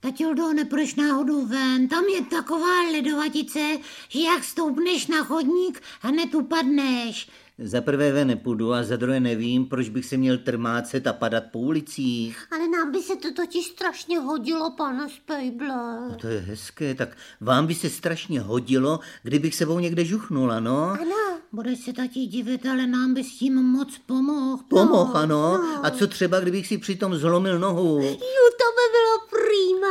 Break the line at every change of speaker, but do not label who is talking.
Taťuldo, nepůjdeš náhodou ven, tam je taková ledovatice, že jak stoupneš na chodník, hned upadneš.
Za prvé ven nepůjdu a za druhé nevím, proč bych se měl trmácet a padat po ulicích.
Ale nám by se to totiž strašně hodilo, pane Spejble.
No to je hezké, tak vám by se strašně hodilo, kdybych sebou někde žuchnula, no?
Ano, budeš se tati divit, ale nám by s tím moc pomohl.
Pomohl, ano. A co třeba, kdybych si přitom zlomil nohu?
Jo, to by bylo prýma.